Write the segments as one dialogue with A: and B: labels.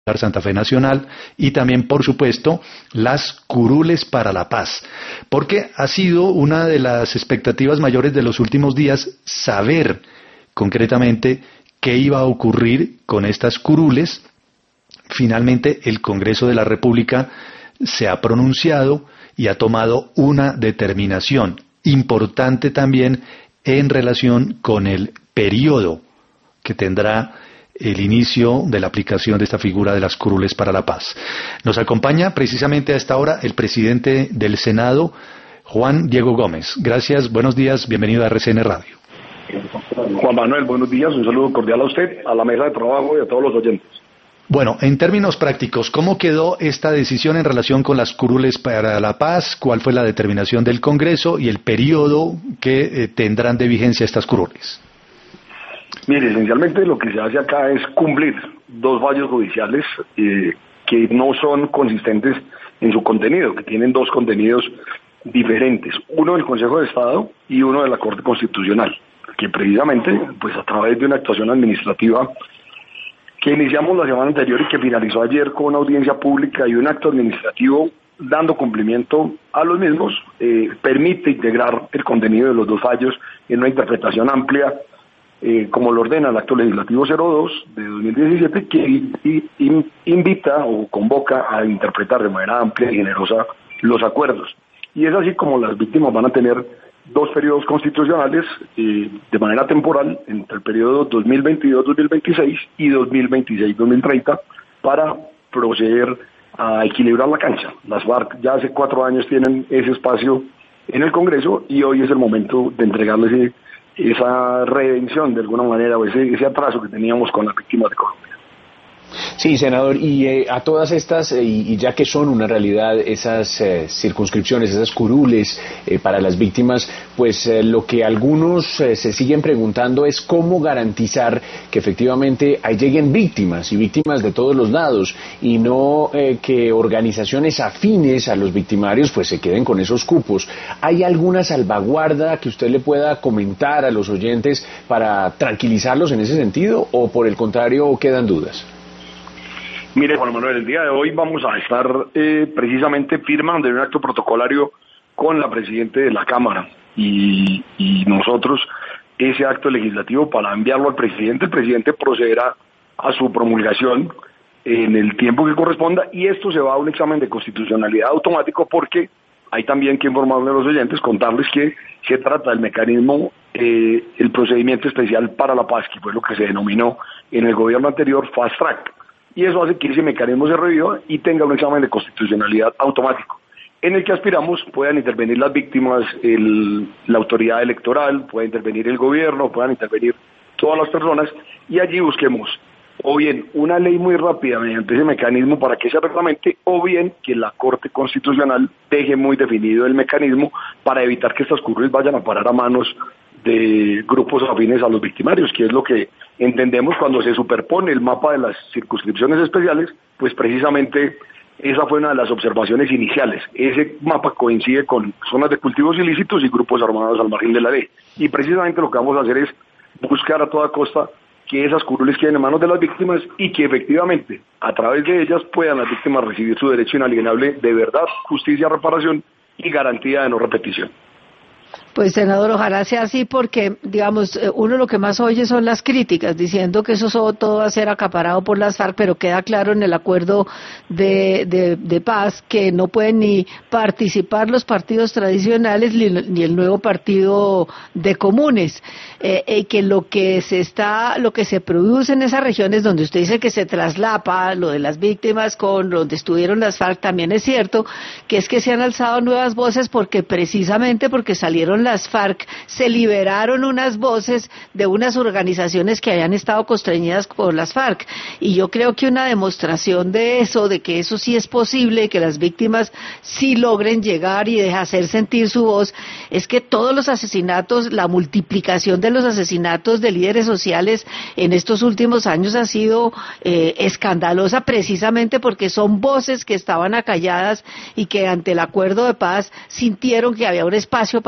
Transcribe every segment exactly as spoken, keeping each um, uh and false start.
A: Santa Fe Nacional y también, por supuesto, las curules para la paz, porque ha sido una de las expectativas mayores de los últimos días saber concretamente qué iba a ocurrir con estas curules. Finalmente, el Congreso de la República se ha pronunciado y ha tomado una determinación importante también en relación con el periodo que tendrá el inicio de la aplicación de esta figura de las curules para la paz. Nos acompaña precisamente a esta hora el presidente del Senado, Juan Diego Gómez. Gracias, buenos días, bienvenido a R C N Radio.
B: Juan Manuel, buenos días, un saludo cordial a usted, a la mesa de trabajo y a todos los oyentes.
A: Bueno, en términos prácticos, ¿cómo quedó esta decisión en relación con las curules para la paz? ¿Cuál fue la determinación del Congreso y el periodo que eh, tendrán de vigencia estas curules?
B: Mire, esencialmente lo que se hace acá es cumplir dos fallos judiciales eh, que no son consistentes en su contenido, que tienen dos contenidos diferentes, uno del Consejo de Estado y uno de la Corte Constitucional, que precisamente, pues a través de una actuación administrativa que iniciamos la semana anterior y que finalizó ayer con una audiencia pública y un acto administrativo dando cumplimiento a los mismos, eh, permite integrar el contenido de los dos fallos en una interpretación amplia, Eh, como lo ordena el acto legislativo cero dos de dos mil diecisiete, que i, i, invita o convoca a interpretar de manera amplia y generosa los acuerdos. Y es así como las víctimas van a tener dos periodos constitucionales eh, de manera temporal entre el periodo dos mil veintidós dos mil veintiséis y dos mil veintiséis dos mil treinta para proceder a equilibrar la cancha. Las FARC ya hace cuatro años tienen ese espacio en el Congreso y hoy es el momento de entregarles ese esa redención de alguna manera, o ese, ese atraso que teníamos con las víctimas de Colombia.
C: Sí, senador, y eh, a todas estas, eh, y ya que son una realidad esas eh, circunscripciones, esas curules eh, para las víctimas, pues eh, lo que algunos eh, se siguen preguntando es cómo garantizar que efectivamente ahí lleguen víctimas, y víctimas de todos los lados, y no eh, que organizaciones afines a los victimarios pues se queden con esos cupos. ¿Hay alguna salvaguarda que usted le pueda comentar a los oyentes para tranquilizarlos en ese sentido, o por el contrario quedan dudas?
B: Mire, Juan Manuel, el día de hoy vamos a estar eh, precisamente firmando un acto protocolario con la Presidenta de la Cámara y, y nosotros ese acto legislativo para enviarlo al Presidente. El Presidente procederá a su promulgación en el tiempo que corresponda y esto se va a un examen de constitucionalidad automático porque hay también que informarle a los oyentes, contarles que se trata del mecanismo, eh, el procedimiento especial para la paz, que fue lo que se denominó en el gobierno anterior Fast Track. Y eso hace que ese mecanismo se reviva y tenga un examen de constitucionalidad automático, en el que aspiramos puedan intervenir las víctimas, el, la autoridad electoral, pueda intervenir el gobierno, puedan intervenir todas las personas, y allí busquemos o bien una ley muy rápida mediante ese mecanismo para que se reglamente, o bien que la Corte Constitucional deje muy definido el mecanismo para evitar que estas curules vayan a parar a manos de grupos afines a los victimarios, que es lo que entendemos cuando se superpone el mapa de las circunscripciones especiales, pues precisamente esa fue una de las observaciones iniciales. Ese mapa coincide con zonas de cultivos ilícitos y grupos armados al margen de la ley, y precisamente lo que vamos a hacer es buscar a toda costa que esas curules queden en manos de las víctimas y que efectivamente a través de ellas puedan las víctimas recibir su derecho inalienable de verdad, justicia, reparación y garantía de no repetición.
D: Pues, senador, ojalá sea así porque, digamos, uno lo que más oye son las críticas, diciendo que eso todo va a ser acaparado por las FARC, pero queda claro en el acuerdo de, de, de paz que no pueden ni participar los partidos tradicionales ni, ni el nuevo partido de comunes, eh, eh, que lo que se está, lo que se produce en esas regiones donde usted dice que se traslapa lo de las víctimas con donde estuvieron las FARC, también es cierto que es que se han alzado nuevas voces porque precisamente porque salieron las FARC, se liberaron unas voces de unas organizaciones que habían estado constreñidas por las FARC, y yo creo que una demostración de eso, de que eso sí es posible, que las víctimas sí logren llegar y de hacer sentir su voz, es que todos los asesinatos, la multiplicación de los asesinatos de líderes sociales en estos últimos años ha sido eh, escandalosa, precisamente porque son voces que estaban acalladas y que ante el acuerdo de paz sintieron que había un espacio para manifestar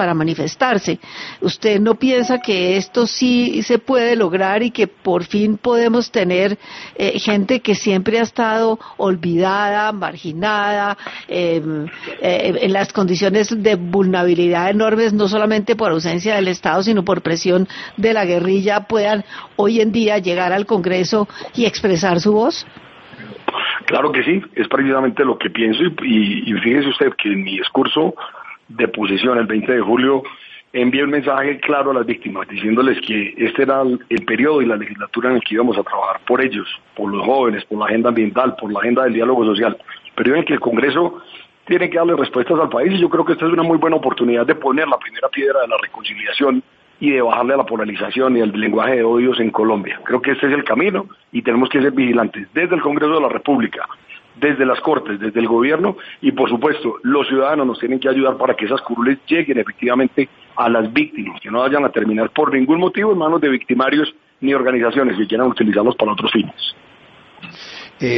D: manifestarse. ¿Usted no piensa que esto sí se puede lograr y que por fin podemos tener eh, gente que siempre ha estado olvidada, marginada, eh, eh, en las condiciones de vulnerabilidad enormes, no solamente por ausencia del Estado, sino por presión de la guerrilla, puedan hoy en día llegar al Congreso y expresar su voz?
B: Claro que sí, es precisamente lo que pienso y, y, y fíjese usted que en mi discurso de posesión el veinte de julio envié un mensaje claro a las víctimas diciéndoles que este era el, el periodo y la legislatura en el que íbamos a trabajar por ellos, por los jóvenes, por la agenda ambiental, por la agenda del diálogo social, periodo en el que el Congreso tiene que darle respuestas al país y yo creo que esta es una muy buena oportunidad de poner la primera piedra de la reconciliación y de bajarle a la polarización y al lenguaje de odios en Colombia. Creo que este es el camino y tenemos que ser vigilantes desde el Congreso de la República, desde las Cortes, desde el gobierno y por supuesto los ciudadanos nos tienen que ayudar para que esas curules lleguen efectivamente a las víctimas, que no vayan a terminar por ningún motivo en manos de victimarios ni organizaciones que quieran utilizarlos para otros fines.
E: Eh,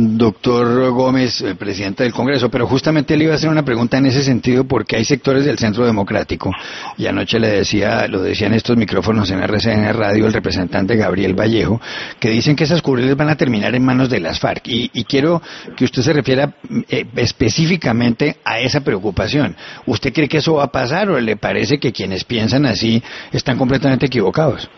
E: doctor Gómez, eh, presidente del Congreso, pero justamente le iba a hacer una pregunta en ese sentido porque hay sectores del Centro Democrático y anoche le decía, lo decía en estos micrófonos en R C N Radio el representante Gabriel Vallejo, que dicen que esas curules van a terminar en manos de las FARC y, y quiero que usted se refiera eh, específicamente a esa preocupación. ¿Usted cree que eso va a pasar o le parece que quienes piensan así están completamente equivocados?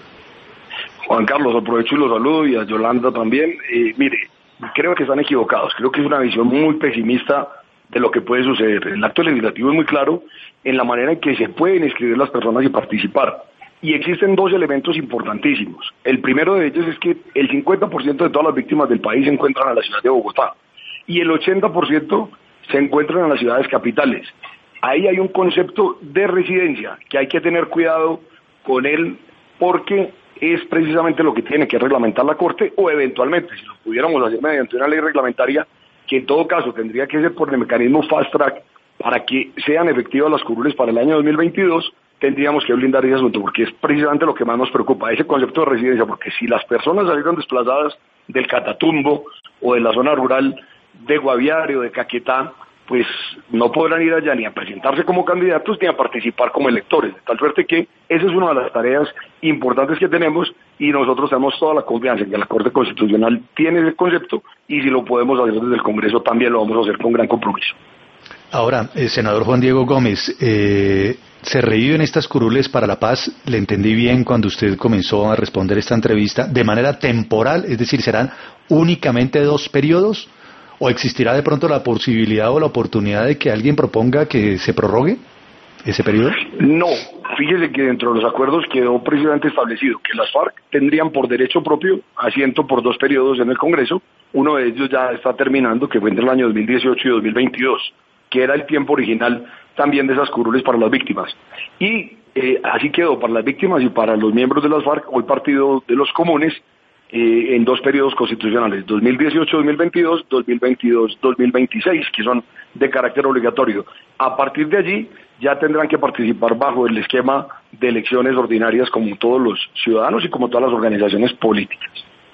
B: Juan Carlos, aprovecho y lo saludo y a Yolanda también. Eh, mire, creo que están equivocados, creo que es una visión muy pesimista de lo que puede suceder. El acto legislativo es muy claro en la manera en que se pueden inscribir las personas y participar. Y existen dos elementos importantísimos. El primero de ellos es que el cincuenta por ciento de todas las víctimas del país se encuentran en la ciudad de Bogotá y el ochenta por ciento se encuentran en las ciudades capitales. Ahí hay un concepto de residencia que hay que tener cuidado con él porque es precisamente lo que tiene que reglamentar la Corte o eventualmente, si lo pudiéramos hacer mediante una ley reglamentaria, que en todo caso tendría que ser por el mecanismo fast track para que sean efectivas las curules para el año dos mil veintidós, tendríamos que blindar ese asunto porque es precisamente lo que más nos preocupa, ese concepto de residencia, porque si las personas salieron desplazadas del Catatumbo o de la zona rural de Guaviare o de Caquetá, pues no podrán ir allá ni a presentarse como candidatos ni a participar como electores, de tal suerte que esa es una de las tareas importantes que tenemos y nosotros tenemos toda la confianza en que la Corte Constitucional tiene ese concepto y si lo podemos hacer desde el Congreso también lo vamos a hacer con gran compromiso.
A: Ahora, eh, senador Juan Diego Gómez, eh, se reviven estas curules para la paz, le entendí bien cuando usted comenzó a responder esta entrevista, de manera temporal, es decir, serán únicamente dos periodos. ¿O existirá de pronto la posibilidad o la oportunidad de que alguien proponga que se prorrogue ese periodo?
B: No, fíjese que dentro de los acuerdos quedó precisamente establecido que las FARC tendrían por derecho propio asiento por dos periodos en el Congreso. Uno de ellos ya está terminando, que fue entre el año dos mil dieciocho y dos mil veintidós, que era el tiempo original también de esas curules para las víctimas. Y eh, así quedó para las víctimas y para los miembros de las FARC o el Partido de los Comunes, Eh, en dos periodos constitucionales, dos mil dieciocho dos mil veintidós, dos mil veintidós dos mil veintiséis, que son de carácter obligatorio. A partir de allí ya tendrán que participar bajo el esquema de elecciones ordinarias como todos los ciudadanos y como todas las organizaciones políticas.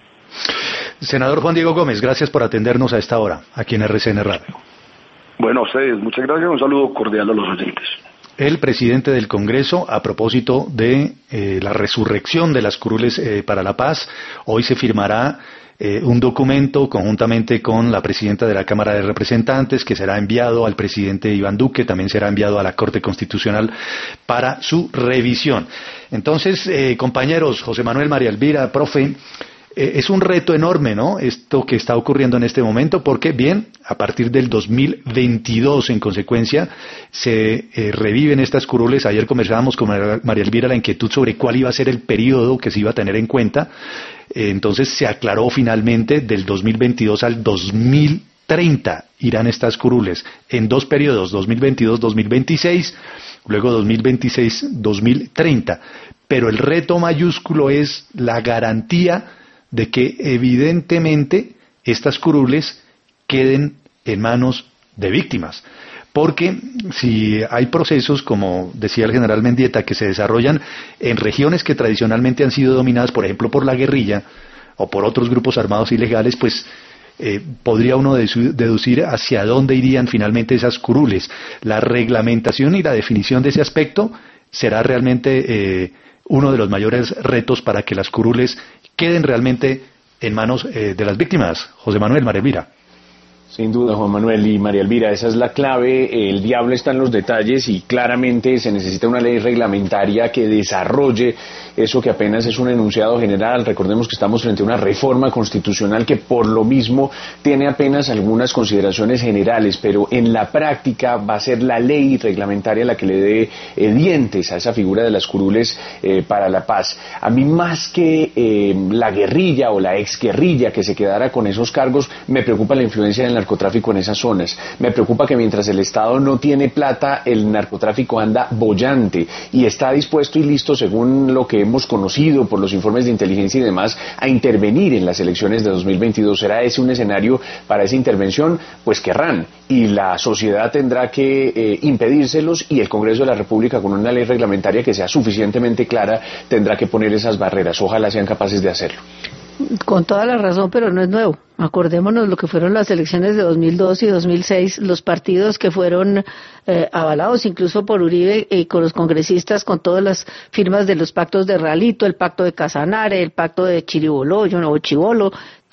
A: Senador Juan Diego Gómez, gracias por atendernos a esta hora, aquí en R C N Radio.
B: Bueno, a ustedes, muchas gracias, un saludo cordial a los oyentes.
A: El presidente del Congreso, a propósito de eh, la resurrección de las curules eh, para la paz, hoy se firmará eh, un documento conjuntamente con la presidenta de la Cámara de Representantes que será enviado al presidente Iván Duque, también será enviado a la Corte Constitucional para su revisión. Entonces, eh, compañeros, José Manuel, María Elvira, profe, Eh, es un reto enorme, ¿no?, esto que está ocurriendo en este momento, porque, bien, a partir del dos mil veintidós, en consecuencia, se eh, reviven estas curules. Ayer conversábamos con María Elvira la inquietud sobre cuál iba a ser el periodo que se iba a tener en cuenta. Eh, entonces se aclaró finalmente del dos mil veintidós al dos mil treinta irán estas curules en dos periodos, dos mil veintidós dos mil veintiséis, luego dos mil veintiséis dos mil treinta. Pero el reto mayúsculo es la garantía de que evidentemente estas curules queden en manos de víctimas. Porque si hay procesos, como decía el general Mendieta, que se desarrollan en regiones que tradicionalmente han sido dominadas, por ejemplo, por la guerrilla o por otros grupos armados ilegales, pues eh, podría uno deducir hacia dónde irían finalmente esas curules. La reglamentación y la definición de ese aspecto será realmente eh, uno de los mayores retos para que las curules queden realmente en manos eh, de las víctimas. José Manuel, María Elvira.
C: Sin duda, Juan Manuel y María Elvira, esa es la clave. El diablo está en los detalles y claramente se necesita una ley reglamentaria que desarrolle eso que apenas es un enunciado general. Recordemos que estamos frente a una reforma constitucional que por lo mismo tiene apenas algunas consideraciones generales, pero en la práctica va a ser la ley reglamentaria la que le dé eh, dientes a esa figura de las curules eh, para la paz. A mí, más que eh, la guerrilla o la exguerrilla que se quedara con esos cargos, me preocupa la influencia del narcotráfico en esas zonas. Me preocupa que mientras el Estado no tiene plata, el narcotráfico anda boyante y está dispuesto y listo, según lo que hemos conocido por los informes de inteligencia y demás, a intervenir en las elecciones de dos mil veintidós. ¿Será ese un escenario para esa intervención? Pues querrán, y la sociedad tendrá que eh, impedírselos, y el Congreso de la República, con una ley reglamentaria que sea suficientemente clara, tendrá que poner esas barreras. Ojalá sean capaces de hacerlo.
D: Con toda la razón, pero no es nuevo. Acordémonos lo que fueron las elecciones de dos mil dos y dos mil seis, los partidos que fueron eh, avalados incluso por Uribe y con los congresistas, con todas las firmas de los pactos de Ralito, el pacto de Casanare, el pacto de Chiribolo, yo no, Chivolo,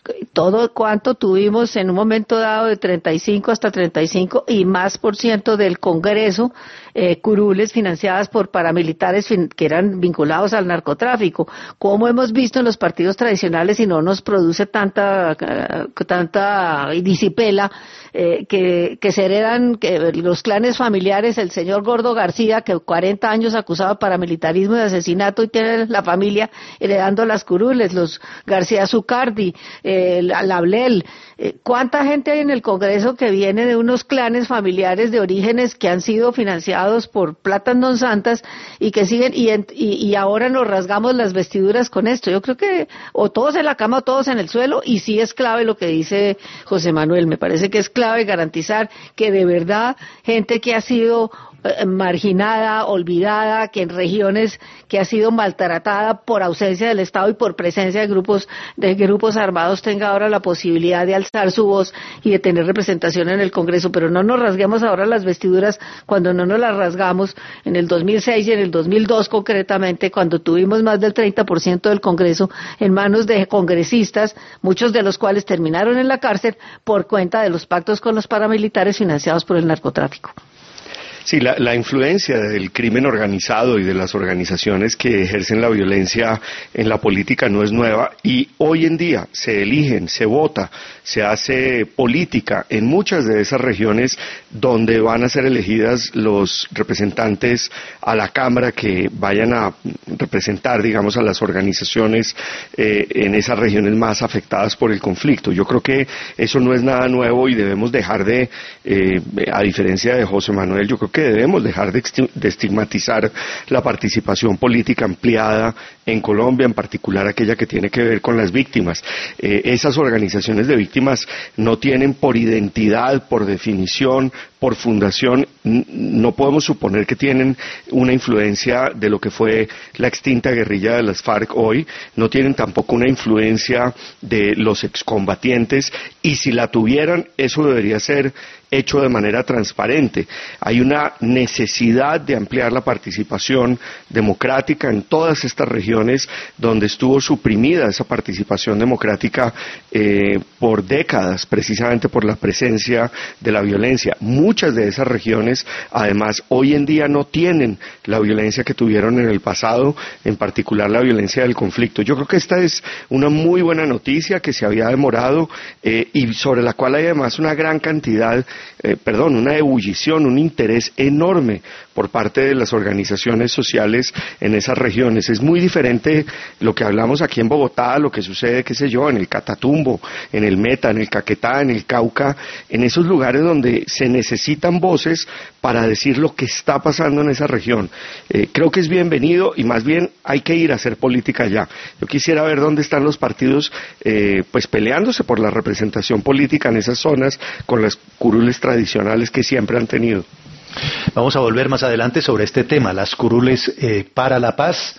D: todo cuanto tuvimos en un momento dado de treinta y cinco hasta treinta y cinco y más por ciento del Congreso, eh, curules financiadas por paramilitares fin, que eran vinculados al narcotráfico. Como hemos visto en los partidos tradicionales, y no nos produce tanta uh, tanta disipela, eh, que, que se heredan que los clanes familiares, el señor Gordo García, que cuarenta años acusado de paramilitarismo y de asesinato, y tiene la familia heredando las curules, los García Zucardi, eh, la, la Blel. Eh, ¿Cuánta gente hay en el Congreso que viene de unos clanes familiares de orígenes que han sido financiados por platas non santas y que siguen, y, y, y ahora nos rasgamos las vestiduras con esto? Yo creo que o todos en la cama o todos en el suelo, y sí es clave lo que dice José Manuel. Me parece que es clave garantizar que de verdad gente que ha sido marginada, olvidada, que en regiones que ha sido maltratada por ausencia del Estado y por presencia de grupos de grupos armados, tenga ahora la posibilidad de alzar su voz y de tener representación en el Congreso. Pero no nos rasguemos ahora las vestiduras cuando no nos las rasgamos en el dos mil seis y en el dos mil dos concretamente, cuando tuvimos más del treinta por ciento del Congreso en manos de congresistas, muchos de los cuales terminaron en la cárcel por cuenta de los pactos con los paramilitares financiados por el narcotráfico.
F: Sí, la, la influencia del crimen organizado y de las organizaciones que ejercen la violencia en la política no es nueva, y hoy en día se eligen, se vota, se hace política en muchas de esas regiones donde van a ser elegidas los representantes a la Cámara que vayan a representar, digamos, a las organizaciones eh, en esas regiones más afectadas por el conflicto. Yo creo que eso no es nada nuevo y debemos dejar de, eh, a diferencia de José Manuel, yo creo que debemos dejar de estigmatizar la participación política ampliada en Colombia, en particular aquella que tiene que ver con las víctimas. Eh, esas organizaciones de víctimas no tienen por identidad, por definición, por fundación, no podemos suponer que tienen una influencia de lo que fue la extinta guerrilla de las FARC hoy, no tienen tampoco una influencia de los excombatientes, y si la tuvieran, eso debería ser hecho de manera transparente. Hay una necesidad de ampliar la participación democrática en todas estas regiones donde estuvo suprimida esa participación democrática eh, por décadas, precisamente por la presencia de la violencia. Muchas de esas regiones, además, hoy en día no tienen la violencia que tuvieron en el pasado, en particular la violencia del conflicto. Yo creo que esta es una muy buena noticia que se había demorado eh, y sobre la cual hay además una gran cantidad Eh, perdón, una ebullición, un interés enorme por parte de las organizaciones sociales en esas regiones. Es muy diferente lo que hablamos aquí en Bogotá, lo que sucede, qué sé yo, en el Catatumbo, en el Meta, en el Caquetá, en el Cauca, en esos lugares donde se necesitan voces para decir lo que está pasando en esa región. Eh, creo que es bienvenido, y más bien hay que ir a hacer política allá. Yo quisiera ver dónde están los partidos eh, pues peleándose por la representación política en esas zonas con las curules tradicionales que siempre han tenido.
A: Vamos a volver más adelante sobre este tema, las curules eh, para la paz,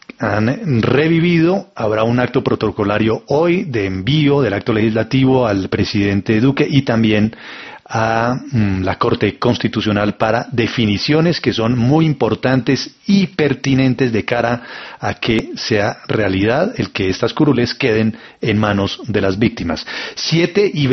A: han revivido. Habrá un acto protocolario hoy de envío del acto legislativo al presidente Duque y también a mm, la Corte Constitucional para definiciones que son muy importantes y pertinentes de cara a que sea realidad el que estas curules queden en manos de las víctimas. Siete y